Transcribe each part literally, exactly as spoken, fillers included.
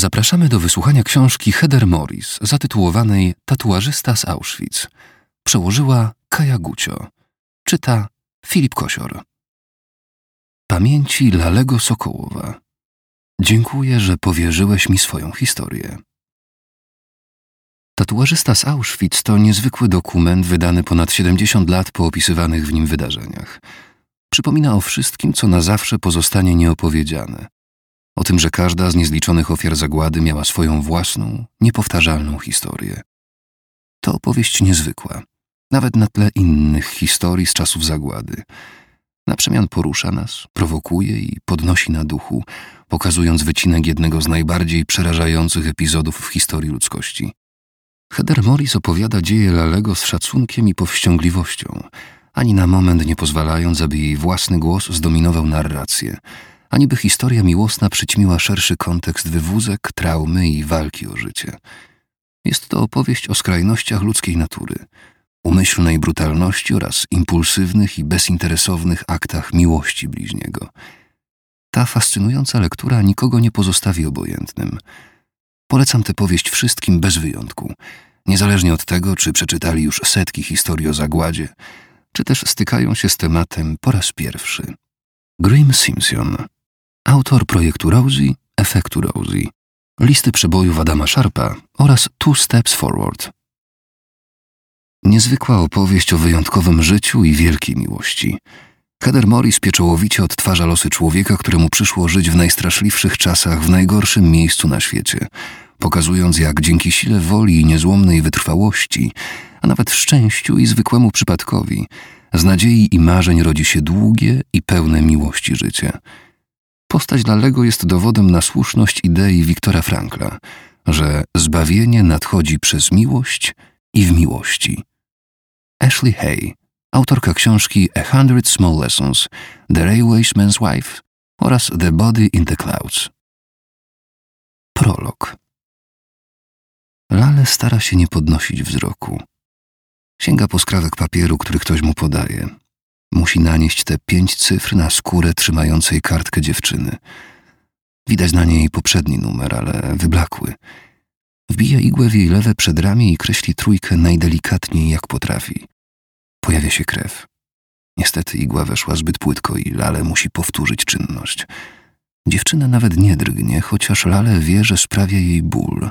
Zapraszamy do wysłuchania książki Heather Morris zatytułowanej Tatuażysta z Auschwitz. Przełożyła Kaja Gucio. Czyta Filip Kosior. Pamięci Lalego Sokołowa. Dziękuję, że powierzyłeś mi swoją historię. Tatuażysta z Auschwitz to niezwykły dokument wydany ponad siedemdziesiąt lat po opisywanych w nim wydarzeniach. Przypomina o wszystkim, co na zawsze pozostanie nieopowiedziane. O tym, że każda z niezliczonych ofiar zagłady miała swoją własną, niepowtarzalną historię. To opowieść niezwykła, nawet na tle innych historii z czasów zagłady. Na przemian porusza nas, prowokuje i podnosi na duchu, pokazując wycinek jednego z najbardziej przerażających epizodów w historii ludzkości. Heather Morris opowiada dzieje Lalego z szacunkiem i powściągliwością, ani na moment nie pozwalając, aby jej własny głos zdominował narrację, ani by historia miłosna przyćmiła szerszy kontekst wywózek, traumy i walki o życie. Jest to opowieść o skrajnościach ludzkiej natury, umyślnej brutalności oraz impulsywnych i bezinteresownych aktach miłości bliźniego. Ta fascynująca lektura nikogo nie pozostawi obojętnym. Polecam tę powieść wszystkim bez wyjątku, niezależnie od tego, czy przeczytali już setki historii o zagładzie, czy też stykają się z tematem po raz pierwszy. Grim Simpson, autor projektu Rosie, efektu Rosie, listy przebojów Adama Sharpa oraz Two Steps Forward. Niezwykła opowieść o wyjątkowym życiu i wielkiej miłości. Heather Morris pieczołowicie odtwarza losy człowieka, któremu przyszło żyć w najstraszliwszych czasach w najgorszym miejscu na świecie, pokazując, jak dzięki sile woli i niezłomnej wytrwałości, a nawet szczęściu i zwykłemu przypadkowi, z nadziei i marzeń rodzi się długie i pełne miłości życie. Postać Lalego jest dowodem na słuszność idei Wiktora Frankla, że zbawienie nadchodzi przez miłość i w miłości. Ashley Hay, autorka książki A Hundred Small Lessons, The Railwayman's Wife oraz The Body in the Clouds. Prolog. Lale stara się nie podnosić wzroku. Sięga po skrawek papieru, który ktoś mu podaje. Musi nanieść te pięć cyfr na skórę trzymającej kartkę dziewczyny. Widać na niej poprzedni numer, ale wyblakły. Wbija igłę w jej lewe przedramię i kreśli trójkę najdelikatniej jak potrafi. Pojawia się krew. Niestety igła weszła zbyt płytko i Lale musi powtórzyć czynność. Dziewczyna nawet nie drgnie, chociaż Lale wie, że sprawia jej ból.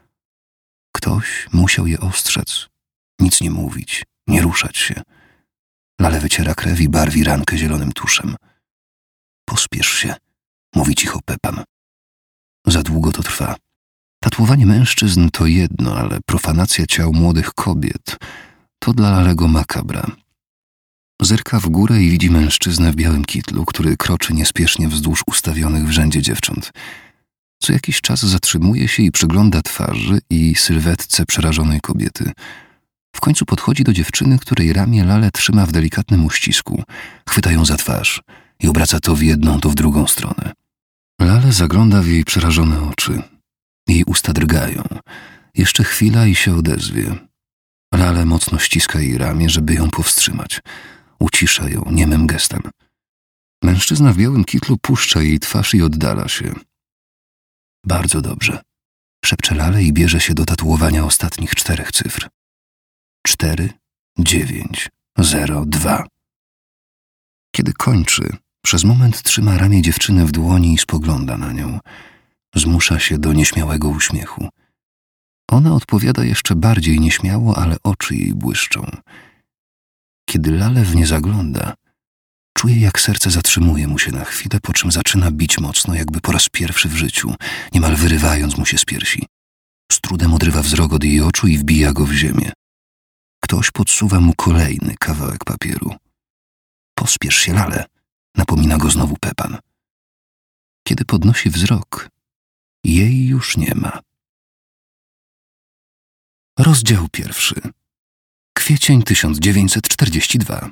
Ktoś musiał je ostrzec. Nic nie mówić, nie ruszać się. Lale wyciera krew i barwi rankę zielonym tuszem. Pospiesz się, mówi cicho Pepan. Za długo to trwa. Tatuowanie mężczyzn to jedno, ale profanacja ciał młodych kobiet to dla Lalego makabra. Zerka w górę i widzi mężczyznę w białym kitlu, który kroczy niespiesznie wzdłuż ustawionych w rzędzie dziewcząt. Co jakiś czas zatrzymuje się i przygląda twarzy i sylwetce przerażonej kobiety. W końcu podchodzi do dziewczyny, której ramię Lale trzyma w delikatnym uścisku. Chwyta ją za twarz i obraca to w jedną, to w drugą stronę. Lale zagląda w jej przerażone oczy. Jej usta drgają. Jeszcze chwila i się odezwie. Lale mocno ściska jej ramię, żeby ją powstrzymać. Ucisza ją niemym gestem. Mężczyzna w białym kitlu puszcza jej twarz i oddala się. Bardzo dobrze. Szepcze Lale i bierze się do tatuowania ostatnich czterech cyfr. Cztery, dziewięć, zero, dwa. Kiedy kończy, przez moment trzyma ramię dziewczyny w dłoni i spogląda na nią. Zmusza się do nieśmiałego uśmiechu. Ona odpowiada jeszcze bardziej nieśmiało, ale oczy jej błyszczą. Kiedy Lale w nie zagląda, czuje, jak serce zatrzymuje mu się na chwilę, po czym zaczyna bić mocno, jakby po raz pierwszy w życiu, niemal wyrywając mu się z piersi. Z trudem odrywa wzrok od jej oczu i wbija go w ziemię. Ktoś podsuwa mu kolejny kawałek papieru. Pospiesz się, Lale, napomina go znowu Pepan. Kiedy podnosi wzrok, jej już nie ma. Rozdział pierwszy. Kwiecień tysiąc dziewięćset czterdziesty drugi.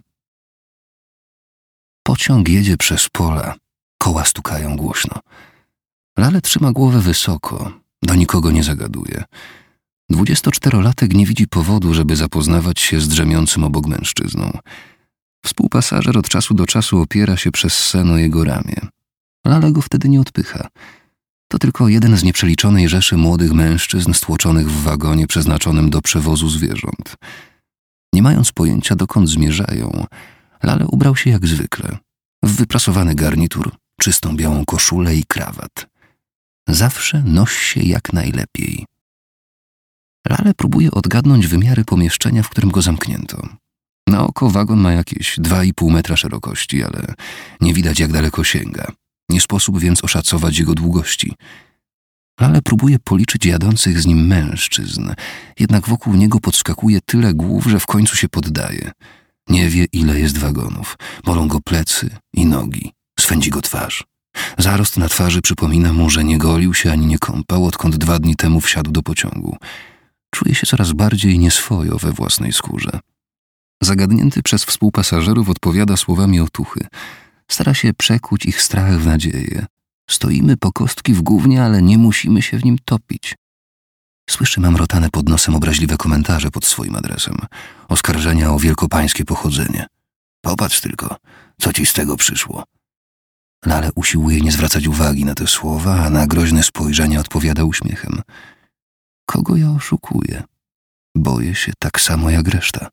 Pociąg jedzie przez pola. Koła stukają głośno. Lale trzyma głowę wysoko. Do nikogo nie zagaduje. Dwudziestoczterolatek nie widzi powodu, żeby zapoznawać się z drzemiącym obok mężczyzną. Współpasażer od czasu do czasu opiera się przez sen o jego ramię. Lale go wtedy nie odpycha. To tylko jeden z nieprzeliczonej rzeszy młodych mężczyzn stłoczonych w wagonie przeznaczonym do przewozu zwierząt. Nie mając pojęcia, dokąd zmierzają, Lale ubrał się jak zwykle, w wyprasowany garnitur, czystą białą koszulę i krawat. Zawsze noś się jak najlepiej. Lale próbuje odgadnąć wymiary pomieszczenia, w którym go zamknięto. Na oko wagon ma jakieś dwa i pół metra szerokości, ale nie widać, jak daleko sięga. Nie sposób więc oszacować jego długości. Lale próbuje policzyć jadących z nim mężczyzn, jednak wokół niego podskakuje tyle głów, że w końcu się poddaje. Nie wie, ile jest wagonów. Bolą go plecy i nogi. Swędzi go twarz. Zarost na twarzy przypomina mu, że nie golił się ani nie kąpał, odkąd dwa dni temu wsiadł do pociągu. Czuje się coraz bardziej nieswojo we własnej skórze. Zagadnięty przez współpasażerów odpowiada słowami otuchy. Stara się przekuć ich strach w nadzieję. Stoimy po kostki w gównie, ale nie musimy się w nim topić. Słyszy mamrotane pod nosem obraźliwe komentarze pod swoim adresem. Oskarżenia o wielkopańskie pochodzenie. Popatrz tylko, co ci z tego przyszło. Lale usiłuje nie zwracać uwagi na te słowa, a na groźne spojrzenie odpowiada uśmiechem. Kogo ja oszukuję? Boję się tak samo jak reszta.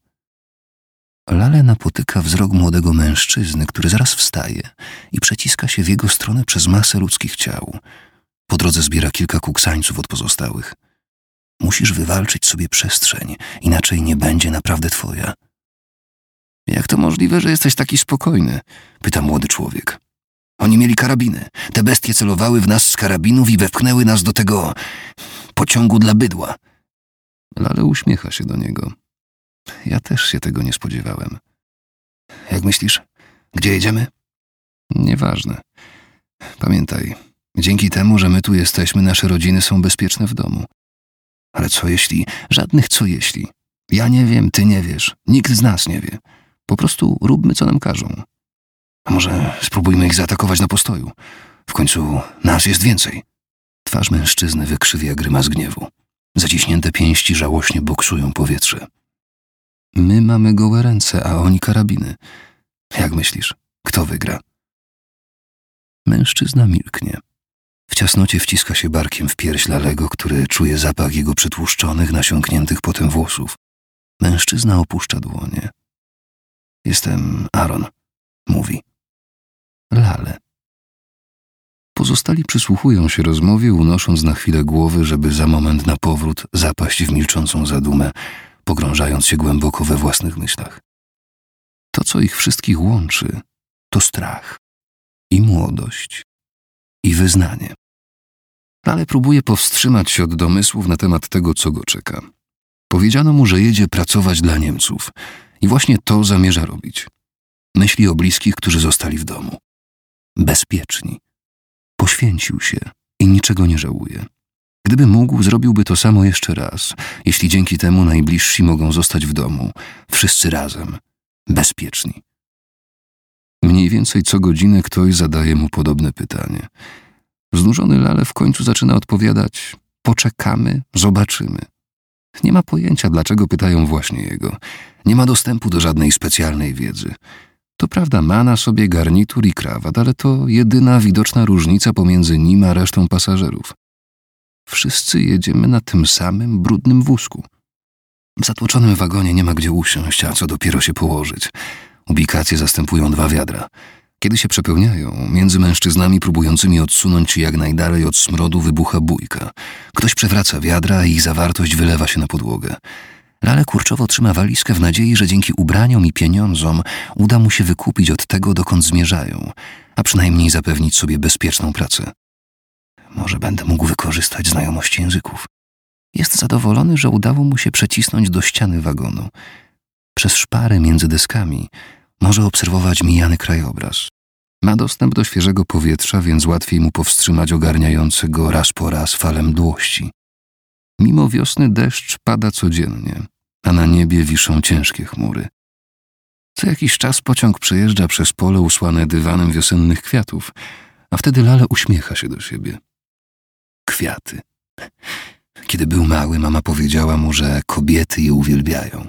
Lale napotyka wzrok młodego mężczyzny, który zaraz wstaje i przeciska się w jego stronę przez masę ludzkich ciał. Po drodze zbiera kilka kuksańców od pozostałych. Musisz wywalczyć sobie przestrzeń, inaczej nie będzie naprawdę twoja. Jak to możliwe, że jesteś taki spokojny? Pyta młody człowiek. Oni mieli karabiny. Te bestie celowały w nas z karabinów i wepchnęły nas do tego pociągu dla bydła. Lale uśmiecha się do niego. Ja też się tego nie spodziewałem. Jak myślisz, gdzie jedziemy? Nieważne. Pamiętaj, dzięki temu, że my tu jesteśmy, nasze rodziny są bezpieczne w domu. Ale co jeśli? Żadnych co jeśli. Ja nie wiem, ty nie wiesz, nikt z nas nie wie. Po prostu róbmy, co nam każą. A może spróbujmy ich zaatakować na postoju? W końcu nas jest więcej. Twarz mężczyzny wykrzywia grymas gniewu. Zaciśnięte pięści żałośnie boksują powietrze. My mamy gołe ręce, a oni karabiny. Jak myślisz, kto wygra? Mężczyzna milknie. W ciasnocie wciska się barkiem w pierś Lalego, który czuje zapach jego przytłuszczonych, nasiąkniętych potem włosów. Mężczyzna opuszcza dłonie. Jestem Aaron, mówi. Lale. Pozostali przysłuchują się rozmowie, unosząc na chwilę głowy, żeby za moment na powrót zapaść w milczącą zadumę, pogrążając się głęboko we własnych myślach. To, co ich wszystkich łączy, to strach i młodość i wyznanie. Ale próbuje powstrzymać się od domysłów na temat tego, co go czeka. Powiedziano mu, że jedzie pracować dla Niemców i właśnie to zamierza robić. Myśli o bliskich, którzy zostali w domu. Bezpieczni. Poświęcił się i niczego nie żałuje. Gdyby mógł, zrobiłby to samo jeszcze raz, jeśli dzięki temu najbliżsi mogą zostać w domu, wszyscy razem, bezpieczni. Mniej więcej co godzinę ktoś zadaje mu podobne pytanie. Znużony Lale w końcu zaczyna odpowiadać: poczekamy, zobaczymy. Nie ma pojęcia, dlaczego pytają właśnie jego. Nie ma dostępu do żadnej specjalnej wiedzy. To prawda, ma na sobie garnitur i krawat, ale to jedyna widoczna różnica pomiędzy nim a resztą pasażerów. Wszyscy jedziemy na tym samym brudnym wózku. W zatłoczonym wagonie nie ma gdzie usiąść, a co dopiero się położyć. Ubikacje zastępują dwa wiadra. Kiedy się przepełniają, między mężczyznami próbującymi odsunąć się jak najdalej od smrodu wybucha bójka. Ktoś przewraca wiadra, a ich zawartość wylewa się na podłogę. Lale kurczowo trzyma walizkę w nadziei, że dzięki ubraniom i pieniądzom uda mu się wykupić od tego, dokąd zmierzają, a przynajmniej zapewnić sobie bezpieczną pracę. Może będę mógł wykorzystać znajomość języków. Jest zadowolony, że udało mu się przecisnąć do ściany wagonu. Przez szpary między deskami może obserwować mijany krajobraz. Ma dostęp do świeżego powietrza, więc łatwiej mu powstrzymać ogarniające go raz po raz fale mdłości. Mimo wiosny deszcz pada codziennie, a na niebie wiszą ciężkie chmury. Co jakiś czas pociąg przejeżdża przez pole usłane dywanem wiosennych kwiatów, a wtedy Lale uśmiecha się do siebie. Kwiaty. Kiedy był mały, mama powiedziała mu, że kobiety je uwielbiają.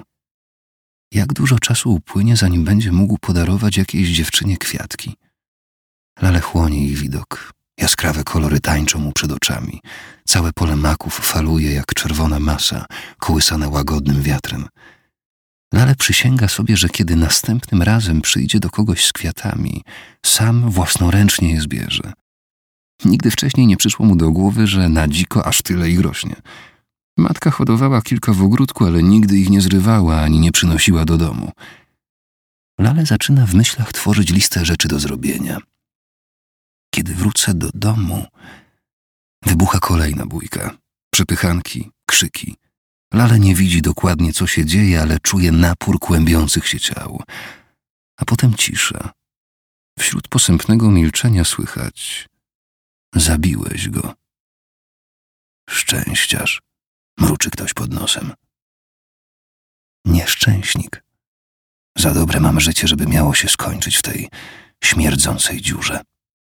Jak dużo czasu upłynie, zanim będzie mógł podarować jakiejś dziewczynie kwiatki? Lale chłonie ich widok, Jaskrawe kolory tańczą mu przed oczami. Całe pole maków faluje jak czerwona masa, kołysana łagodnym wiatrem. Lale przysięga sobie, że kiedy następnym razem przyjdzie do kogoś z kwiatami, sam własnoręcznie je zbierze. Nigdy wcześniej nie przyszło mu do głowy, że na dziko aż tyle ich rośnie. Matka hodowała kilka w ogródku, ale nigdy ich nie zrywała ani nie przynosiła do domu. Lale zaczyna w myślach tworzyć listę rzeczy do zrobienia. Kiedy wrócę do domu, wybucha kolejna bójka. Przepychanki, krzyki. Lale nie widzi dokładnie, co się dzieje, ale czuje napór kłębiących się ciał. A potem cisza. Wśród posępnego milczenia słychać: zabiłeś go. Szczęściarz, mruczy ktoś pod nosem. Nieszczęśnik. Za dobre mam życie, żeby miało się skończyć w tej śmierdzącej dziurze.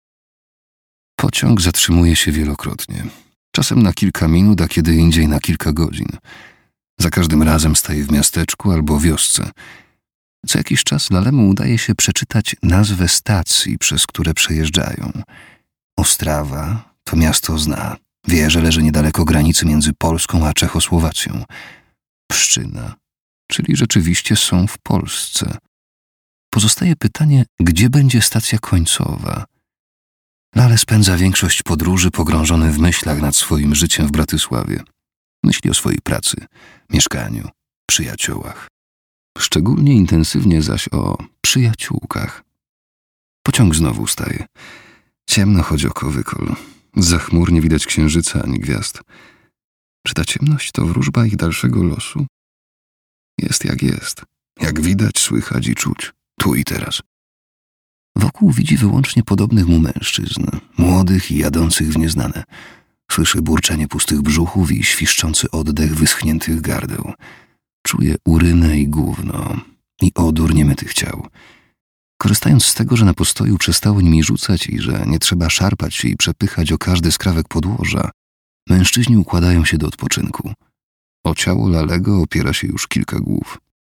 Pociąg zatrzymuje się wielokrotnie. Czasem na kilka minut, a kiedy indziej na kilka godzin. Za każdym razem staje w miasteczku albo wiosce. Co jakiś czas Lalemu udaje się przeczytać nazwę stacji, przez które przejeżdżają. Ostrawa to miasto zna. Wie, że leży niedaleko granicy między Polską a Czechosłowacją. Pszczyna, czyli rzeczywiście są w Polsce. Pozostaje pytanie, gdzie będzie stacja końcowa. Lale spędza większość podróży pogrążony w myślach nad swoim życiem w Bratysławie. Myśli o swojej pracy, mieszkaniu, przyjaciołach. Szczególnie intensywnie zaś o przyjaciółkach. Pociąg znowu staje. Ciemno chodzi oko wykol. Zza chmur nie widać księżyca ani gwiazd. Czy ta ciemność to wróżba ich dalszego losu? Jest jak jest. Jak widać, słychać i czuć. Tu i teraz. Wokół widzi wyłącznie podobnych mu mężczyzn. Młodych i jadących w nieznane. Słyszy burczenie pustych brzuchów i świszczący oddech wyschniętych gardeł. Czuje urynę i gówno. I odór niemytych ciał. Korzystając z tego, że na postoju przestało nimi rzucać i że nie trzeba szarpać się i przepychać o każdy skrawek podłoża, mężczyźni układają się do odpoczynku. O ciało Lalego opiera się już kilka głów.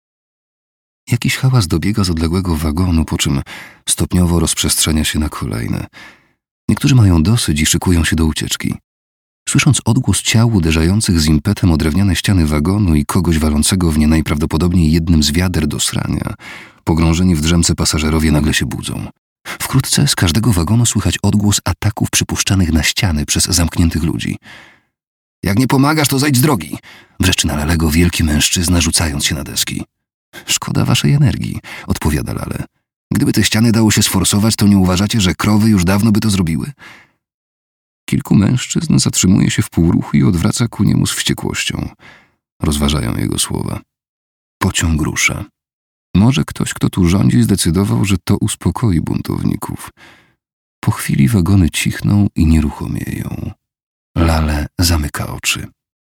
Jakiś hałas dobiega z odległego wagonu, po czym stopniowo rozprzestrzenia się na kolejne. Niektórzy mają dosyć i szykują się do ucieczki. Słysząc odgłos ciał uderzających z impetem o drewniane ściany wagonu i kogoś walącego w nie najprawdopodobniej jednym z wiader do srania, pogrążeni w drzemce pasażerowie nagle się budzą. Wkrótce z każdego wagonu słychać odgłos ataków przypuszczanych na ściany przez zamkniętych ludzi. Jak nie pomagasz, to zejdź z drogi! Wrzeszczy na Lalego wielki mężczyzna, rzucając się na deski. Szkoda waszej energii, odpowiada Lale. Gdyby te ściany dało się sforsować, to nie uważacie, że krowy już dawno by to zrobiły? Kilku mężczyzn zatrzymuje się w półruchu i odwraca ku niemu z wściekłością. Rozważają jego słowa. Pociąg rusza. Może ktoś, kto tu rządzi, zdecydował, że to uspokoi buntowników. Po chwili wagony cichną i nieruchomieją. Lale zamyka oczy.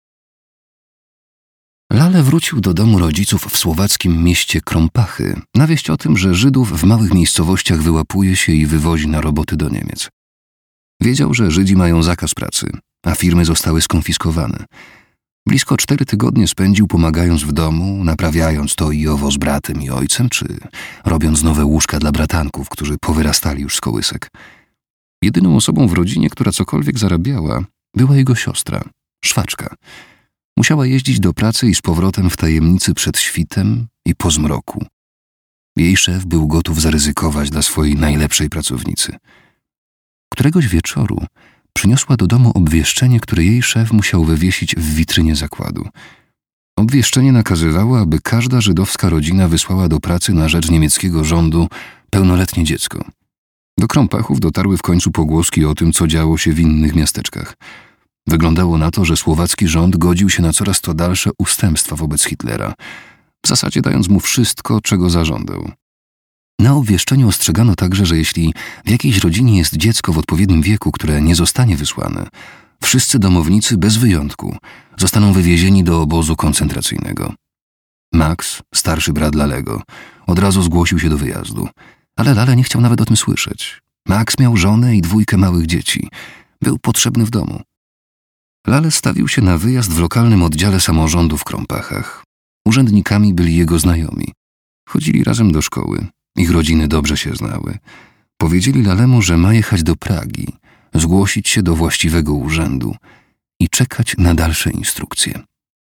Lale wrócił do domu rodziców w słowackim mieście Krompachy na wieść o tym, że Żydów w małych miejscowościach wyłapuje się i wywozi na roboty do Niemiec. Wiedział, że Żydzi mają zakaz pracy, a firmy zostały skonfiskowane. Blisko cztery tygodnie spędził pomagając w domu, naprawiając to i owo z bratem i ojcem, czy robiąc nowe łóżka dla bratanków, którzy powyrastali już z kołysek. Jedyną osobą w rodzinie, która cokolwiek zarabiała, była jego siostra, szwaczka. Musiała jeździć do pracy i z powrotem w tajemnicy przed świtem i po zmroku. Jej szef był gotów zaryzykować dla swojej najlepszej pracownicy. Któregoś wieczoru przyniosła do domu obwieszczenie, które jej szef musiał wywiesić w witrynie zakładu. Obwieszczenie nakazywało, aby każda żydowska rodzina wysłała do pracy na rzecz niemieckiego rządu pełnoletnie dziecko. Do Krompachów dotarły w końcu pogłoski o tym, co działo się w innych miasteczkach. Wyglądało na to, że słowacki rząd godził się na coraz to dalsze ustępstwa wobec Hitlera, w zasadzie dając mu wszystko, czego zażądał. Na obwieszczeniu ostrzegano także, że jeśli w jakiejś rodzinie jest dziecko w odpowiednim wieku, które nie zostanie wysłane, wszyscy domownicy bez wyjątku zostaną wywiezieni do obozu koncentracyjnego. Max, starszy brat Lalego, od razu zgłosił się do wyjazdu, ale Lale nie chciał nawet o tym słyszeć. Max miał żonę i dwójkę małych dzieci. Był potrzebny w domu. Lale stawił się na wyjazd w lokalnym oddziale samorządu w Krompachach. Urzędnikami byli jego znajomi. Chodzili razem do szkoły. Ich rodziny dobrze się znały. Powiedzieli Lalemu, że ma jechać do Pragi, zgłosić się do właściwego urzędu i czekać na dalsze instrukcje.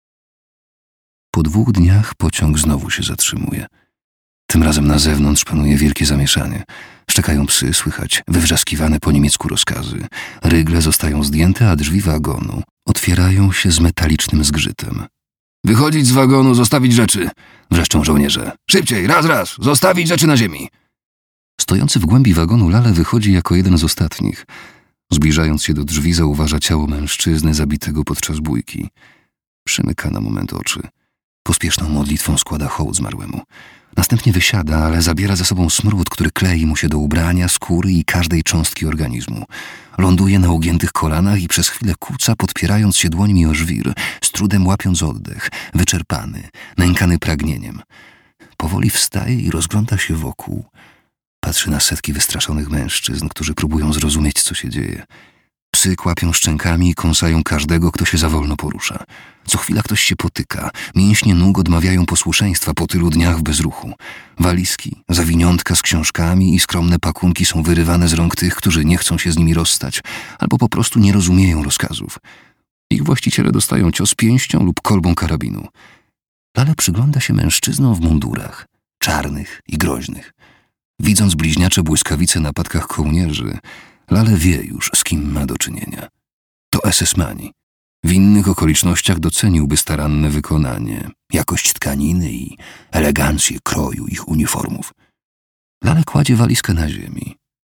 Po dwóch dniach pociąg znowu się zatrzymuje. Tym razem na zewnątrz panuje wielkie zamieszanie. Szczekają psy, słychać wywrzaskiwane po niemiecku rozkazy. Rygle zostają zdjęte, a drzwi wagonu otwierają się z metalicznym zgrzytem. Wychodzić z wagonu, zostawić rzeczy! Wrzeszczą żołnierze. Szybciej, raz, raz! Zostawić rzeczy na ziemi! Stojący w głębi wagonu Lale wychodzi jako jeden z ostatnich. Zbliżając się do drzwi, zauważa ciało mężczyzny zabitego podczas bójki. Przymyka na moment oczy. Pospieszną modlitwą składa hołd zmarłemu. Następnie wysiada, ale zabiera ze sobą smród, który klei mu się do ubrania, skóry i każdej cząstki organizmu. Ląduje na ugiętych kolanach i przez chwilę kuca, podpierając się dłońmi o żwir, z trudem łapiąc oddech, wyczerpany, nękany pragnieniem. Powoli wstaje i rozgląda się wokół. Patrzy na setki wystraszonych mężczyzn, którzy próbują zrozumieć, co się dzieje. Psy kłapią szczękami i kąsają każdego, kto się za wolno porusza. Co chwila ktoś się potyka. Mięśnie nóg odmawiają posłuszeństwa po tylu dniach w bezruchu. Walizki, zawiniątka z książkami i skromne pakunki są wyrywane z rąk tych, którzy nie chcą się z nimi rozstać, albo po prostu nie rozumieją rozkazów. Ich właściciele dostają cios pięścią lub kolbą karabinu. Lale przygląda się mężczyznom w mundurach, czarnych i groźnych. Widząc bliźniacze błyskawice na patkach kołnierzy, Lale wie już, z kim ma do czynienia. To esesmani. W innych okolicznościach doceniłby staranne wykonanie, jakość tkaniny i elegancję kroju ich uniformów. Lale kładzie walizkę na ziemi.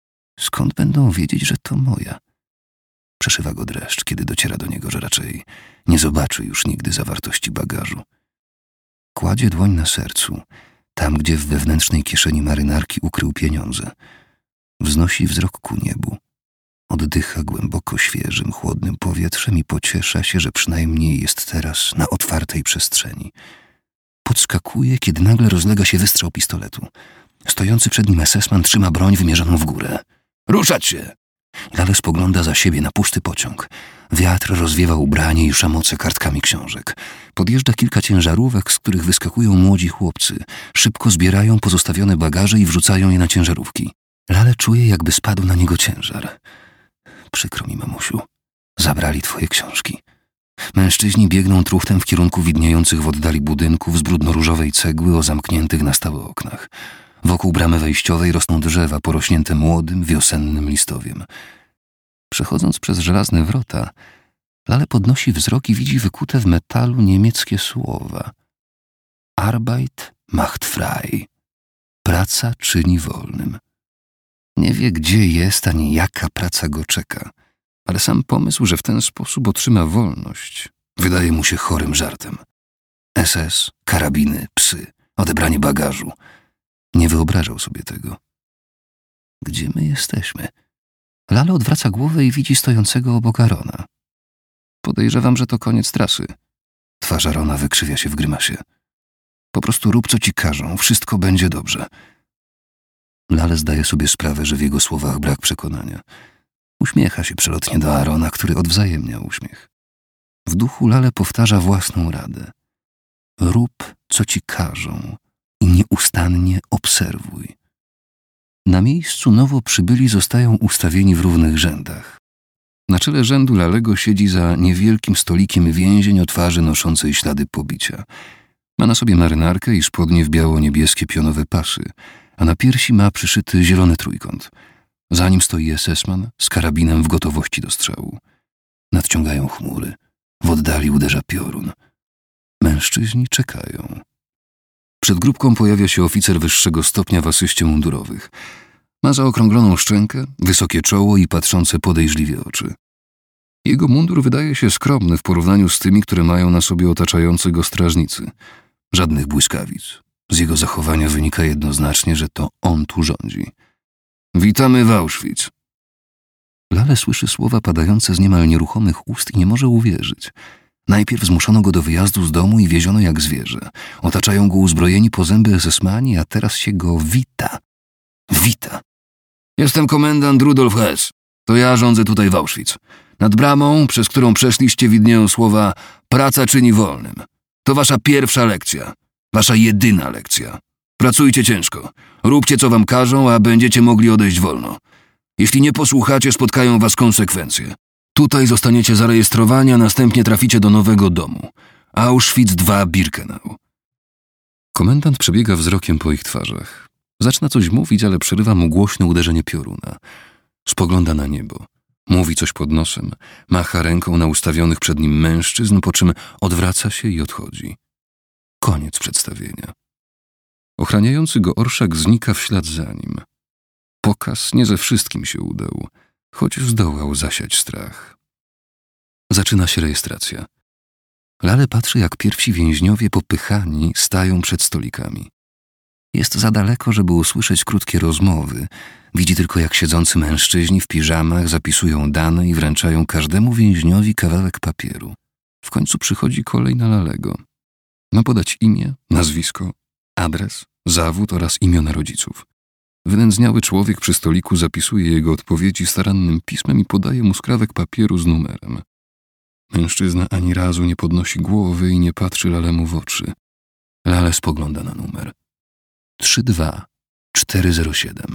Skąd będą wiedzieć, że to moja? Przeszywa go dreszcz, kiedy dociera do niego, że raczej nie zobaczy już nigdy zawartości bagażu. Kładzie dłoń na sercu, tam gdzie w wewnętrznej kieszeni marynarki ukrył pieniądze. Wznosi wzrok ku niebu. Oddycha głęboko świeżym, chłodnym powietrzem i pociesza się, że przynajmniej jest teraz na otwartej przestrzeni. Podskakuje, kiedy nagle rozlega się wystrzał pistoletu. Stojący przed nim esesman trzyma broń wymierzoną w górę. Ruszać się! Lale spogląda za siebie na pusty pociąg. Wiatr rozwiewa ubranie i szamoce kartkami książek. Podjeżdża kilka ciężarówek, z których wyskakują młodzi chłopcy. Szybko zbierają pozostawione bagaże i wrzucają je na ciężarówki. Lale czuje, jakby spadł na niego ciężar. Przykro mi, mamusiu. Zabrali twoje książki. Mężczyźni biegną truchtem w kierunku widniejących w oddali budynków z brudno-różowej cegły o zamkniętych na stałe oknach. Wokół bramy wejściowej rosną drzewa porośnięte młodym, wiosennym listowiem. Przechodząc przez żelazne wrota, Lale podnosi wzrok i widzi wykute w metalu niemieckie słowa. Arbeit macht frei. Praca czyni wolnym. Nie wie, gdzie jest, ani jaka praca go czeka, ale sam pomysł, że w ten sposób otrzyma wolność, wydaje mu się chorym żartem. S S, karabiny, psy, odebranie bagażu. Nie wyobrażał sobie tego. Gdzie my jesteśmy? Lale odwraca głowę i widzi stojącego obok Arona. Podejrzewam, że to koniec trasy. Twarz Arona wykrzywia się w grymasie. Po prostu rób, co ci każą, wszystko będzie dobrze. Lale zdaje sobie sprawę, że w jego słowach brak przekonania. Uśmiecha się przelotnie do Arona, który odwzajemnia uśmiech. W duchu Lale powtarza własną radę. Rób, co ci każą i nieustannie obserwuj. Na miejscu nowo przybyli zostają ustawieni w równych rzędach. Na czele rzędu Lalego siedzi za niewielkim stolikiem więzień o twarzy noszącej ślady pobicia. Ma na sobie marynarkę i spodnie w biało-niebieskie pionowe pasy, a na piersi ma przyszyty zielony trójkąt. Za nim stoi esesman z karabinem w gotowości do strzału. Nadciągają chmury. W oddali uderza piorun. Mężczyźni czekają. Przed grupką pojawia się oficer wyższego stopnia w asyście mundurowych. Ma zaokrągloną szczękę, wysokie czoło i patrzące podejrzliwie oczy. Jego mundur wydaje się skromny w porównaniu z tymi, które mają na sobie otaczający go strażnicy. Żadnych błyskawic. Z jego zachowania wynika jednoznacznie, że to on tu rządzi. Witamy w Auschwitz. Lale słyszy słowa padające z niemal nieruchomych ust i nie może uwierzyć. Najpierw zmuszono go do wyjazdu z domu i wieziono jak zwierzę. Otaczają go uzbrojeni po zęby esesmani, a teraz się go wita. Wita. Jestem komendant Rudolf Hess. To ja rządzę tutaj w Auschwitz. Nad bramą, przez którą przeszliście, widnieją słowa praca czyni wolnym. To wasza pierwsza lekcja. Wasza jedyna lekcja. Pracujcie ciężko. Róbcie, co wam każą, a będziecie mogli odejść wolno. Jeśli nie posłuchacie, spotkają was konsekwencje. Tutaj zostaniecie zarejestrowani, a następnie traficie do nowego domu. Auschwitz dwa Birkenau. Komendant przebiega wzrokiem po ich twarzach. Zaczyna coś mówić, ale przerywa mu głośne uderzenie pioruna. Spogląda na niebo. Mówi coś pod nosem, macha ręką na ustawionych przed nim mężczyzn, po czym odwraca się i odchodzi. Koniec przedstawienia. Ochraniający go orszak znika w ślad za nim. Pokaz nie ze wszystkim się udał, choć zdołał zasiać strach. Zaczyna się rejestracja. Lale patrzy, jak pierwsi więźniowie popychani stają przed stolikami. Jest za daleko, żeby usłyszeć krótkie rozmowy. Widzi tylko, jak siedzący mężczyźni w piżamach zapisują dane i wręczają każdemu więźniowi kawałek papieru. W końcu przychodzi kolej na Lalego. Ma podać imię, nazwisko, adres, zawód oraz imiona rodziców. Wynędzniały człowiek przy stoliku zapisuje jego odpowiedzi starannym pismem i podaje mu skrawek papieru z numerem. Mężczyzna ani razu nie podnosi głowy i nie patrzy Lalemu w oczy. Lale spogląda na numer. trzy dwa cztery zero siedem.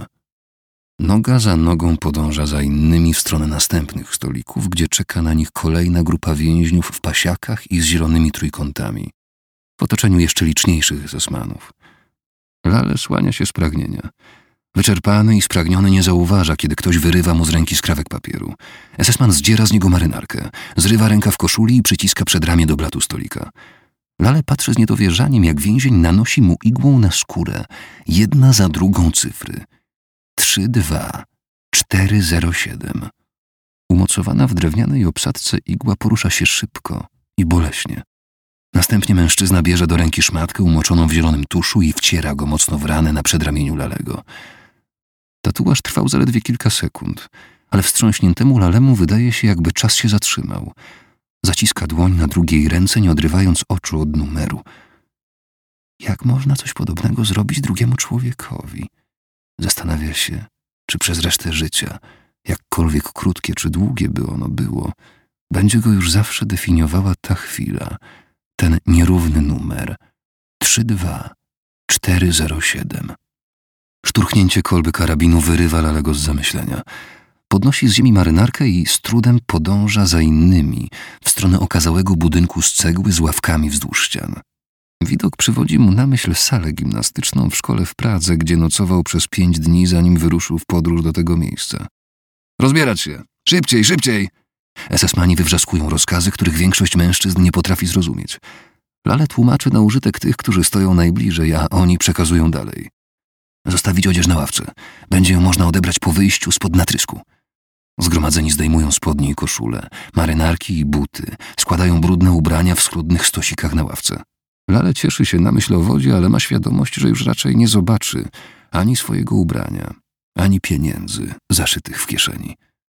Noga za nogą podąża za innymi w stronę następnych stolików, gdzie czeka na nich kolejna grupa więźniów w pasiakach i z zielonymi trójkątami, w otoczeniu jeszcze liczniejszych esesmanów. Lale słania się z pragnienia. Wyczerpany i spragniony nie zauważa, kiedy ktoś wyrywa mu z ręki skrawek papieru. Esesman zdziera z niego marynarkę, zrywa rękaw koszuli i przyciska przed ramię do blatu stolika. Lale patrzy z niedowierzaniem, jak więzień nanosi mu igłą na skórę jedna za drugą cyfry. trzy dwa cztery zero siedem. Umocowana w drewnianej obsadce igła porusza się szybko i boleśnie. Następnie mężczyzna bierze do ręki szmatkę umoczoną w zielonym tuszu i wciera go mocno w ranę na przedramieniu Lalego. Tatuaż trwał zaledwie kilka sekund, ale wstrząśniętemu Lalemu wydaje się, jakby czas się zatrzymał. Zaciska dłoń na drugiej ręce, nie odrywając oczu od numeru. Jak można coś podobnego zrobić drugiemu człowiekowi? Zastanawia się, czy przez resztę życia, jakkolwiek krótkie czy długie by ono było, będzie go już zawsze definiowała ta chwila, ten nierówny numer trzy dwa cztery zero siedem. Szturchnięcie kolby karabinu wyrywa Lalego z zamyślenia. Podnosi z ziemi marynarkę i z trudem podąża za innymi w stronę okazałego budynku z cegły z ławkami wzdłuż ścian. Widok przywodzi mu na myśl salę gimnastyczną w szkole w Pradze, gdzie nocował przez pięć dni, zanim wyruszył w podróż do tego miejsca. Rozbierać się! Szybciej, szybciej! Esesmani wywrzaskują rozkazy, których większość mężczyzn nie potrafi zrozumieć. Lale tłumaczy na użytek tych, którzy stoją najbliżej, a oni przekazują dalej. Zostawić odzież na ławce. Będzie ją można odebrać po wyjściu spod natrysku. Zgromadzeni zdejmują spodnie i koszule, marynarki i buty, składają brudne ubrania w schludnych stosikach na ławce. Lale cieszy się na myśl o wodzie, ale ma świadomość, że już raczej nie zobaczy ani swojego ubrania, ani pieniędzy zaszytych w kieszeni.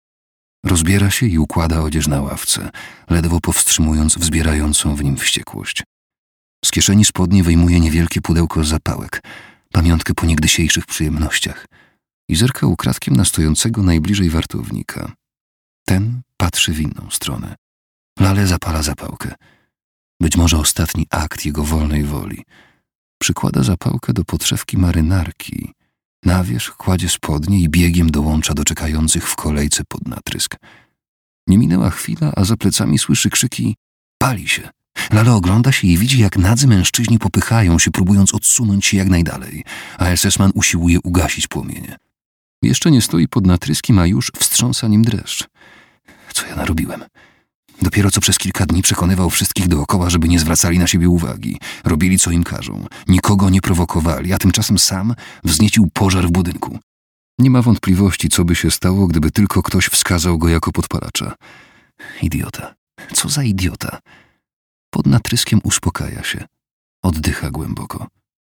Rozbiera się i układa odzież na ławce, ledwo powstrzymując wzbierającą w nim wściekłość. Z kieszeni spodni wyjmuje niewielkie pudełko zapałek, pamiątkę po niegdysiejszych przyjemnościach i zerka ukradkiem na stojącego najbliżej wartownika. Ten patrzy w inną stronę. Lale zapala zapałkę. Być może ostatni akt jego wolnej woli. Przykłada zapałkę do podszewki marynarki. Na wierzch kładzie spodnie i biegiem dołącza do czekających w kolejce pod natrysk. Nie minęła chwila, a za plecami słyszy krzyki „Pali się”. Lale ogląda się i widzi, jak nadzy mężczyźni popychają się, próbując odsunąć się jak najdalej, a esesman usiłuje ugasić płomienie. Jeszcze nie stoi pod natryskiem, a już wstrząsa nim dreszcz. Co ja narobiłem? Dopiero co przez kilka dni przekonywał wszystkich dookoła, żeby nie zwracali na siebie uwagi. Robili, co im każą. Nikogo nie prowokowali, a tymczasem sam wzniecił pożar w budynku. Nie ma wątpliwości, co by się stało, gdyby tylko ktoś wskazał go jako podpalacza. Idiota. Co za idiota. Pod natryskiem uspokaja się. Oddycha głęboko.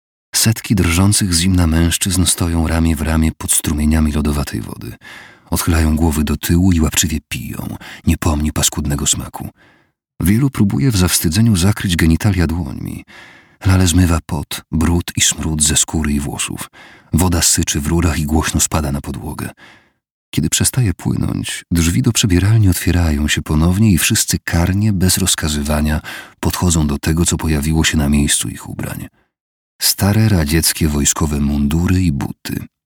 Setki drżących z zimna mężczyzn stoją ramię w ramię pod strumieniami lodowatej wody. Odchylają głowy do tyłu i łapczywie piją, nie pomni paskudnego smaku. Wielu próbuje w zawstydzeniu zakryć genitalia dłońmi. Lale zmywa pot, brud i smród ze skóry i włosów. Woda syczy w rurach i głośno spada na podłogę. Kiedy przestaje płynąć, drzwi do przebieralni otwierają się ponownie i wszyscy karnie, bez rozkazywania, podchodzą do tego, co pojawiło się na miejscu ich ubrań. Stare radzieckie wojskowe mundury i buty.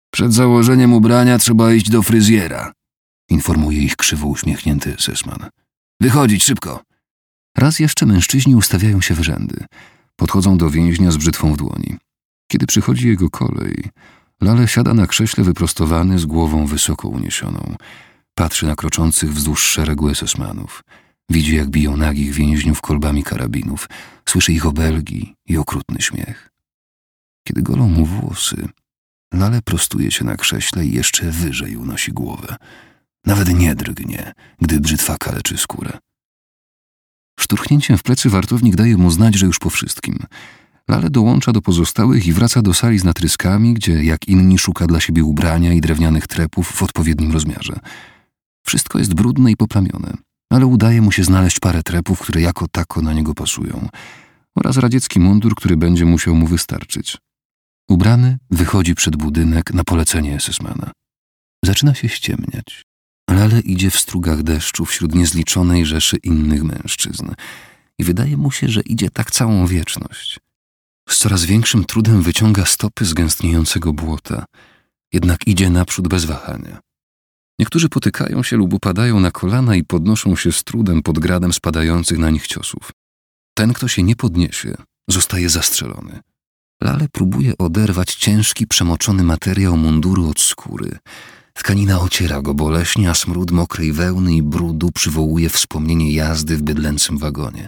Przed założeniem ubrania trzeba iść do fryzjera, informuje ich krzywo uśmiechnięty esesman. Wychodzić szybko. Raz jeszcze mężczyźni ustawiają się w rzędy. Podchodzą do więźnia z brzytwą w dłoni. Kiedy przychodzi jego kolej, Lale siada na krześle wyprostowany z głową wysoko uniesioną. Patrzy na kroczących wzdłuż szeregu esesmanów. Widzi, jak biją nagich więźniów kolbami karabinów. Słyszy ich obelgi i okrutny śmiech. Kiedy golą mu włosy, Lale prostuje się na krześle i jeszcze wyżej unosi głowę. Nawet nie drgnie, gdy brzytwa kaleczy skórę. Szturchnięciem w plecy wartownik daje mu znać, że już po wszystkim. Lale dołącza do pozostałych i wraca do sali z natryskami, gdzie jak inni szuka dla siebie ubrania i drewnianych trepów w odpowiednim rozmiarze. Wszystko jest brudne i poplamione, ale udaje mu się znaleźć parę trepów, które jako tako na niego pasują, oraz radziecki mundur, który będzie musiał mu wystarczyć. Ubrany wychodzi przed budynek na polecenie esesmana. Zaczyna się ściemniać. Lale idzie w strugach deszczu wśród niezliczonej rzeszy innych mężczyzn i wydaje mu się, że idzie tak całą wieczność. Z coraz większym trudem wyciąga stopy z gęstniejącego błota, jednak idzie naprzód bez wahania. Niektórzy potykają się lub upadają na kolana i podnoszą się z trudem pod gradem spadających na nich ciosów. Ten, kto się nie podniesie, zostaje zastrzelony. Lale próbuje oderwać ciężki, przemoczony materiał munduru od skóry. Tkanina ociera go boleśnie, a smród mokrej wełny i brudu przywołuje wspomnienie jazdy w bydlęcym wagonie.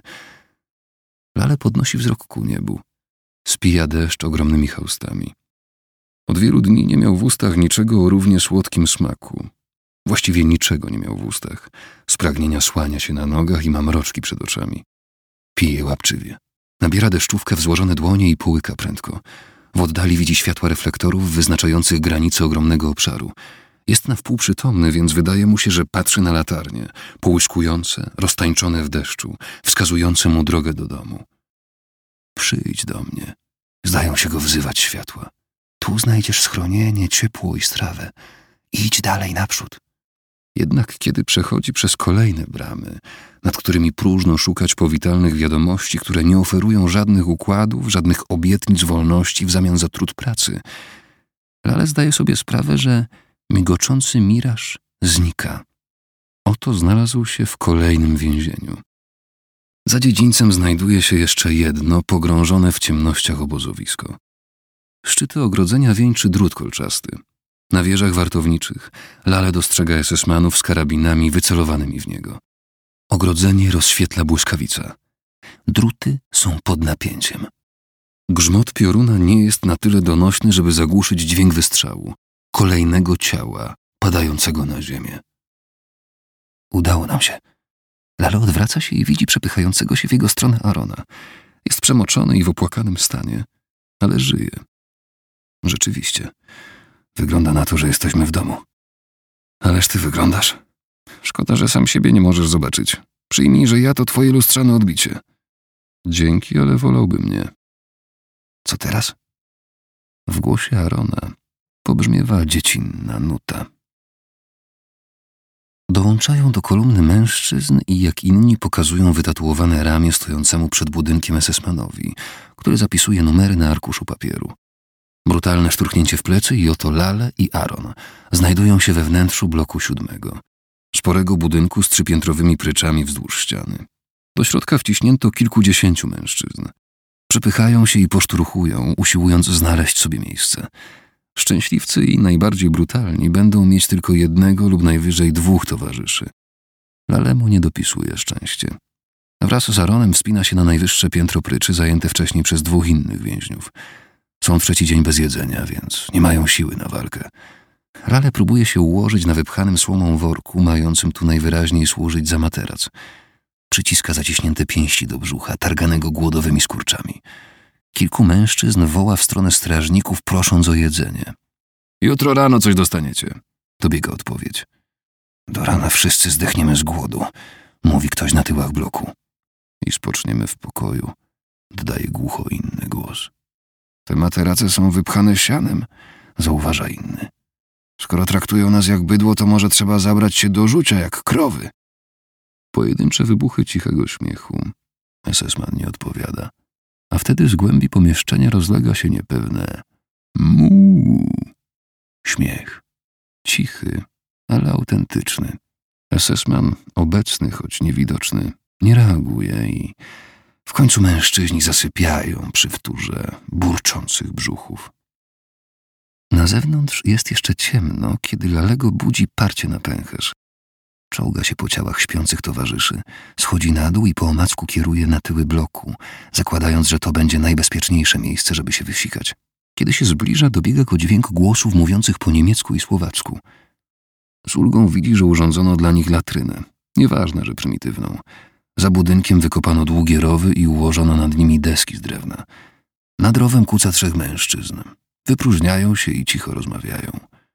Lale podnosi wzrok ku niebu. Spija deszcz ogromnymi chełstami. Od wielu dni nie miał w ustach niczego o równie słodkim smaku. Właściwie niczego nie miał w ustach. Z pragnienia słania się na nogach i ma mroczki przed oczami. Pije łapczywie. Nabiera deszczówkę w złożone dłonie i połyka prędko. W oddali widzi światła reflektorów wyznaczających granice ogromnego obszaru. Jest na wpół przytomny, więc wydaje mu się, że patrzy na latarnie, połyskujące, roztańczone w deszczu, wskazujące mu drogę do domu. Przyjdź do mnie. Zdają się go wzywać światła. Tu znajdziesz schronienie, ciepło i strawę. Idź dalej naprzód. Jednak kiedy przechodzi przez kolejne bramy, nad którymi próżno szukać powitalnych wiadomości, które nie oferują żadnych układów, żadnych obietnic wolności w zamian za trud pracy, Lale zdaje sobie sprawę, że migoczący miraż znika. Oto znalazł się w kolejnym więzieniu. Za dziedzińcem znajduje się jeszcze jedno, pogrążone w ciemnościach obozowisko. Szczyty ogrodzenia wieńczy drut kolczasty. Na wieżach wartowniczych Lale dostrzega esesmanów z karabinami wycelowanymi w niego. Ogrodzenie rozświetla błyskawica. Druty są pod napięciem. Grzmot pioruna nie jest na tyle donośny, żeby zagłuszyć dźwięk wystrzału, kolejnego ciała padającego na ziemię. Udało nam się. Lale odwraca się i widzi przepychającego się w jego stronę Arona. Jest przemoczony i w opłakanym stanie, ale żyje. Rzeczywiście. Wygląda na to, że jesteśmy w domu. Ależ ty wyglądasz. Szkoda, że sam siebie nie możesz zobaczyć. Przyjmij, że ja to twoje lustrzane odbicie. Dzięki, ale wolałbym nie. Co teraz? W głosie Arona pobrzmiewa dziecinna nuta. Dołączają do kolumny mężczyzn i jak inni pokazują wytatuowane ramię stojącemu przed budynkiem esesmanowi, który zapisuje numery na arkuszu papieru. Brutalne szturchnięcie w plecy i oto Lale i Aron znajdują się we wnętrzu bloku siódmego, sporego budynku z trzypiętrowymi pryczami wzdłuż ściany. Do środka wciśnięto kilkudziesięciu mężczyzn. Przepychają się i poszturchują, usiłując znaleźć sobie miejsce. Szczęśliwcy i najbardziej brutalni będą mieć tylko jednego lub najwyżej dwóch towarzyszy. Lalemu nie dopisuje szczęście. Wraz z Aronem wspina się na najwyższe piętro pryczy zajęte wcześniej przez dwóch innych więźniów. Są trzeci dzień bez jedzenia, więc nie mają siły na walkę. Lale próbuje się ułożyć na wypchanym słomą worku, mającym tu najwyraźniej służyć za materac. Przyciska zaciśnięte pięści do brzucha, targanego głodowymi skurczami. Kilku mężczyzn woła w stronę strażników, prosząc o jedzenie. Jutro rano coś dostaniecie, dobiega odpowiedź. Do rana wszyscy zdechniemy z głodu, mówi ktoś na tyłach bloku. I spoczniemy w pokoju, dodaje głucho inny głos. Te materace są wypchane sianem, zauważa inny. Skoro traktują nas jak bydło, to może trzeba zabrać się do rzucia jak krowy. Pojedyncze wybuchy cichego śmiechu. Esesman nie odpowiada. A wtedy z głębi pomieszczenia rozlega się niepewne mu. Śmiech. Cichy, ale autentyczny. Esesman, obecny, choć niewidoczny, nie reaguje i w końcu mężczyźni zasypiają przy wtórze burczących brzuchów. Na zewnątrz jest jeszcze ciemno, kiedy Lalego budzi parcie na pęcherz. Czołga się po ciałach śpiących towarzyszy, schodzi na dół i po omacku kieruje na tyły bloku, zakładając, że to będzie najbezpieczniejsze miejsce, żeby się wysikać. Kiedy się zbliża, dobiega go dźwięk głosów mówiących po niemiecku i słowacku. Z ulgą widzi, że urządzono dla nich latrynę. Nieważne, że prymitywną. Za budynkiem wykopano długie rowy i ułożono nad nimi deski z drewna. Nad rowem kuca trzech mężczyzn. Wypróżniają się i cicho rozmawiają.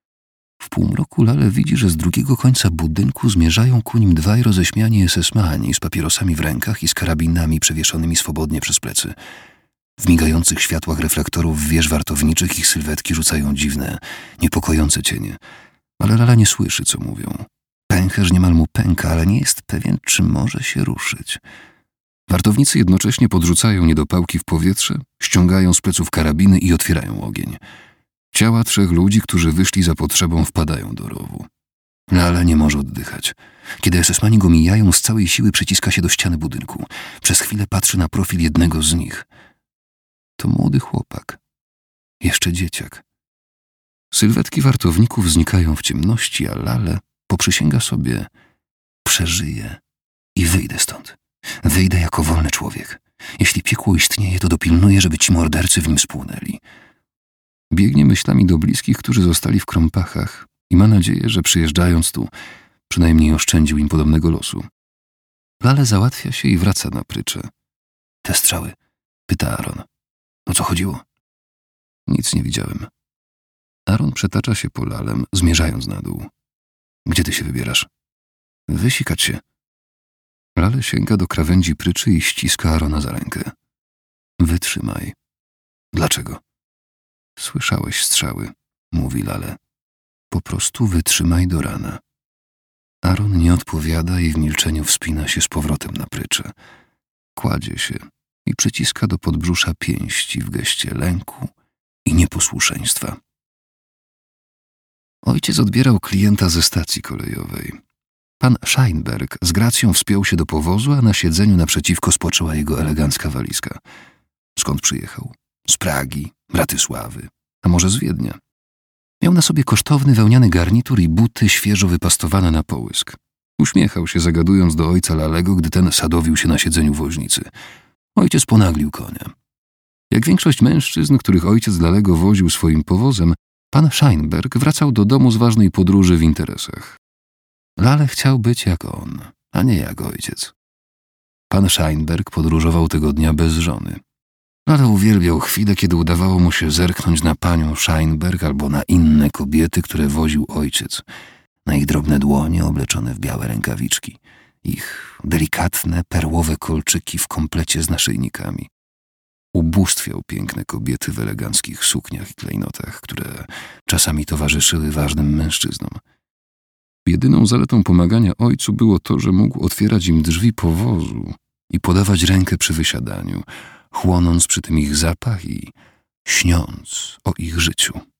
W półmroku Lale widzi, że z drugiego końca budynku zmierzają ku nim dwaj roześmiani esesmani z papierosami w rękach i z karabinami przewieszonymi swobodnie przez plecy. W migających światłach reflektorów wież wartowniczych ich sylwetki rzucają dziwne, niepokojące cienie. Ale Lala nie słyszy, co mówią. Pęcherz niemal mu pęka, ale nie jest pewien, czy może się ruszyć. Wartownicy jednocześnie podrzucają niedopałki w powietrze, ściągają z pleców karabiny i otwierają ogień. Ciała trzech ludzi, którzy wyszli za potrzebą, wpadają do rowu. Lala nie może oddychać. Kiedy esesmani go mijają, z całej siły przyciska się do ściany budynku. Przez chwilę patrzy na profil jednego z nich. To młody chłopak. Jeszcze dzieciak. Sylwetki wartowników znikają w ciemności, a Lale poprzysięga sobie: przeżyję i wyjdę stąd. Wyjdę jako wolny człowiek. Jeśli piekło istnieje, to dopilnuję, żeby ci mordercy w nim spłonęli. Biegnie myślami do bliskich, którzy zostali w Krompachach i ma nadzieję, że przyjeżdżając tu, przynajmniej oszczędził im podobnego losu. Lale załatwia się i wraca na prycze. Te strzały? Pyta Aaron. O co chodziło? Nic nie widziałem. Aaron przetacza się po Lalem, zmierzając na dół. Gdzie ty się wybierasz? Wysikać się. Lale sięga do krawędzi pryczy i ściska Aarona za rękę. Wytrzymaj. Dlaczego? Słyszałeś strzały, mówi Lale. Po prostu wytrzymaj do rana. Aaron nie odpowiada i w milczeniu wspina się z powrotem na pryczę. Kładzie się i przyciska do podbrzusza pięści w geście lęku i nieposłuszeństwa. Ojciec odbierał klienta ze stacji kolejowej. Pan Scheinberg z gracją wspiął się do powozu, a na siedzeniu naprzeciwko spoczęła jego elegancka walizka. Skąd przyjechał? Z Pragi, Bratysławy, a może z Wiednia. Miał na sobie kosztowny wełniany garnitur i buty świeżo wypastowane na połysk. Uśmiechał się, zagadując do ojca Lalego, gdy ten sadowił się na siedzeniu woźnicy. Ojciec ponaglił konia. Jak większość mężczyzn, których ojciec Lalego woził swoim powozem, pan Scheinberg wracał do domu z ważnej podróży w interesach. Lale chciał być jak on, a nie jak ojciec. Pan Scheinberg podróżował tego dnia bez żony. Lale uwielbiał chwilę, kiedy udawało mu się zerknąć na panią Scheinberg albo na inne kobiety, które woził ojciec, na ich drobne dłonie obleczone w białe rękawiczki, ich delikatne, perłowe kolczyki w komplecie z naszyjnikami. Ubóstwiał piękne kobiety w eleganckich sukniach i klejnotach, które czasami towarzyszyły ważnym mężczyznom. Jedyną zaletą pomagania ojcu było to, że mógł otwierać im drzwi powozu i podawać rękę przy wysiadaniu, chłonąc przy tym ich zapach i śniąc o ich życiu.